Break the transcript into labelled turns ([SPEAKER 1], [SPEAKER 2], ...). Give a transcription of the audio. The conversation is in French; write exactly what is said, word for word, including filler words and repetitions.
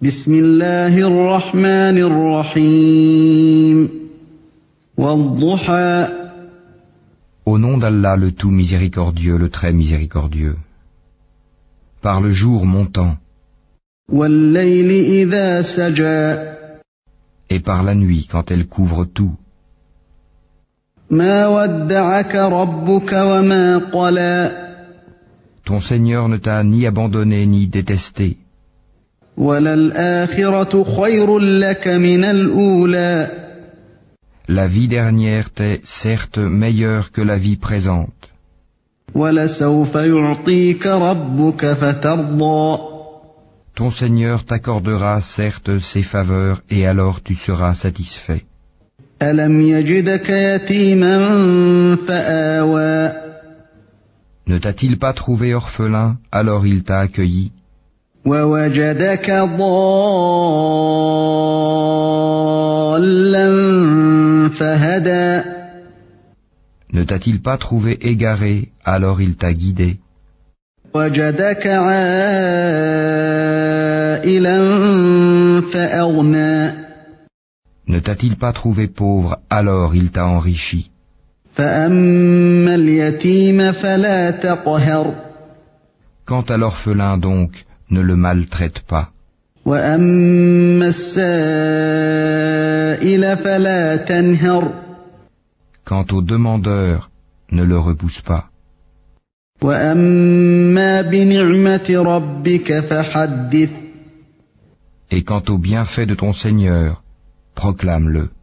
[SPEAKER 1] بسم الله الرحمن الرحيم والضحى
[SPEAKER 2] Au nom d'Allah le tout miséricordieux, le très miséricordieux. Par le jour montant
[SPEAKER 1] والليل إذا سجى
[SPEAKER 2] et par la nuit quand elle couvre tout.
[SPEAKER 1] ما ودعك ربك وما قلى
[SPEAKER 2] Ton Seigneur ne t'a ni abandonné ni détesté.
[SPEAKER 1] وللآخرة خير لك من الأولى
[SPEAKER 2] La vie dernière t'est certes meilleure que la vie présente.
[SPEAKER 1] ولسوف يعطيك ربك فترضى
[SPEAKER 2] Ton Seigneur t'accordera certes ses faveurs et alors tu seras satisfait.
[SPEAKER 1] ألم يجدك يتيما فآوى
[SPEAKER 2] Ne t'a-t-il pas trouvé orphelin, alors il t'a accueilli.
[SPEAKER 1] ووجدك ضالا فهدى
[SPEAKER 2] Ne t'a-t-il pas trouvé égaré, alors il t'a guidé.
[SPEAKER 1] وجدك عائلا فأغنى
[SPEAKER 2] Ne t'a-t-il pas trouvé pauvre, alors il t'a enrichi.
[SPEAKER 1] فأما اليتيم فلا تقهر
[SPEAKER 2] Quant à l'orphelin donc, ne le maltraite pas.
[SPEAKER 1] وأما السائل فلا تنهر
[SPEAKER 2] Quant au demandeur, ne le repousse pas.
[SPEAKER 1] وأما بنعمة ربك فحدث
[SPEAKER 2] Et quant au bienfait de ton Seigneur, proclame-le.